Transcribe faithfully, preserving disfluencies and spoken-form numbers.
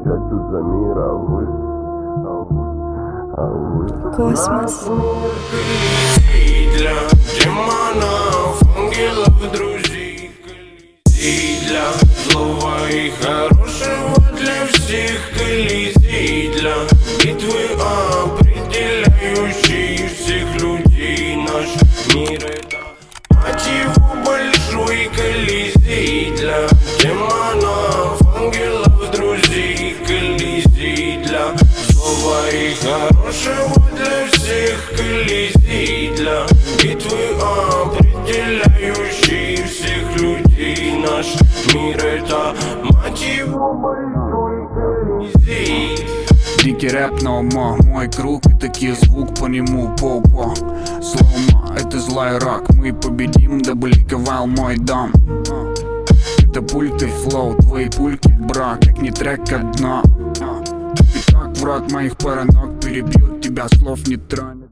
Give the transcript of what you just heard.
отвечать тут за мир, а вы, а вы, а вы. Космос. Для демонов, ангелов, друзей, колизей для злого и хорошего, для всех колизей, для битвы определяющей всех людей. Наш мир — это, мать его, большой колизей для демонов, ангелов, друзей, колизей для злого и хорошего, для всех колизей, для битвы определяющей всех людей. Наш мир — это, мать его, большой колизей. Дикий рэп на ума, мой круг и такие звук по нему попа. Слоума, это злой рок, мы победим, да бликовал мой дом. Это пульты флоу, твои пульки, бра, как не трек, как дно. И так в рот моих паранок перебьют тебя, слов не тронь.